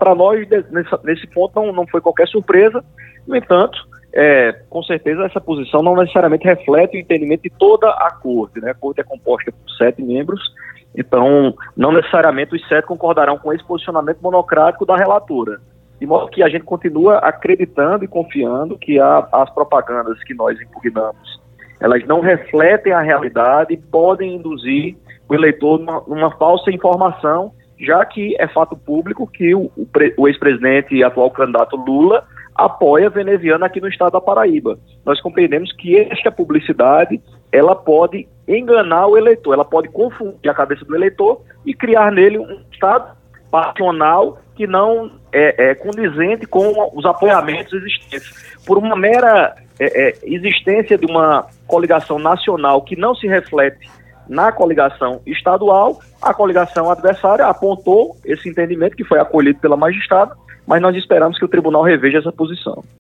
para nós, nesse ponto, não foi qualquer surpresa. No entanto, com certeza essa posição não necessariamente reflete o entendimento de toda a Corte, né? A Corte é composta por 7 membros, então não necessariamente os 7 concordarão com esse posicionamento monocrático da relatora. De modo que a gente continua acreditando e confiando que as propagandas que nós impugnamos, elas não refletem a realidade e podem induzir o eleitor numa falsa informação, já que é fato público que o ex-presidente e atual candidato Lula apoia veneziano aqui no estado da Paraíba. Nós compreendemos que esta publicidade, ela pode enganar o eleitor, ela pode confundir a cabeça do eleitor e criar nele um estado passional que não é condizente com os apoiamentos existentes. Por uma mera existência de uma coligação nacional que não se reflete na coligação estadual, a coligação adversária apontou esse entendimento que foi acolhido pela magistrada, mas nós esperamos que o tribunal reveja essa posição.